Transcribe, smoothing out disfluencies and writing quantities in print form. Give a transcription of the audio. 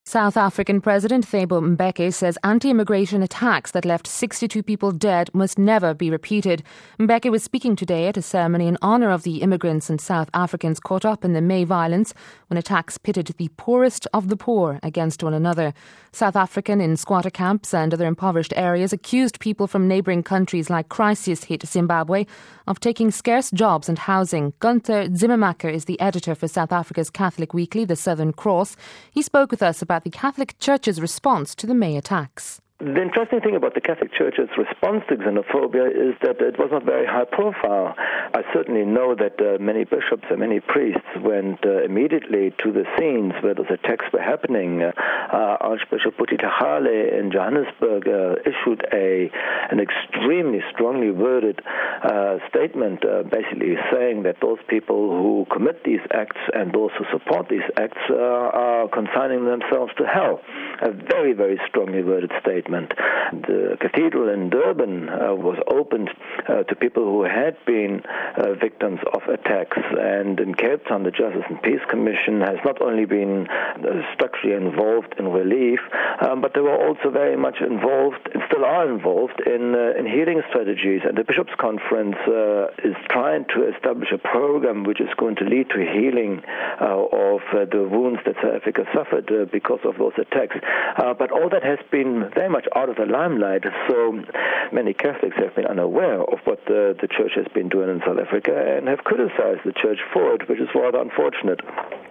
South African President Thabo Mbeki says anti-immigration attacks that left 62 people dead must never be repeated. Mbeki was speaking today at a ceremony in honour of the immigrants and South Africans caught up in the May violence when attacks pitted the poorest of the poor against one another. South African in squatter camps and other impoverished areas accused people from neighbouring countries like crisis-hit Zimbabwe of taking scarce jobs and housing. Gunther Zimmermacher is the editor for South Africa's Catholic weekly, The Southern Cross. He spoke with us about the Catholic Church's response to the May attacks. The interesting thing about the Catholic Church's response to xenophobia is that it was not very high profile. I certainly know that many bishops and many priests went immediately to the scenes where those attacks were happening. Archbishop Butitahale in Johannesburg issued an extremely strongly worded statement, basically saying that those people who commit these acts and those who support these acts are consigning themselves to hell. A very, very strongly worded statement. The cathedral in Durban was opened to people who had been victims of attacks, and in Cape Town the Justice and Peace Commission has not only been structurally involved in relief, but they were also very much involved and still are involved in healing strategies. And the Bishops' Conference is trying to establish a program which is going to lead to healing of the wounds that South Africa suffered because of those attacks. But all that has been very much out of the limelight, so many Catholics have been unaware of what the Church has been doing in South Africa and have criticized the Church for it, which is rather unfortunate.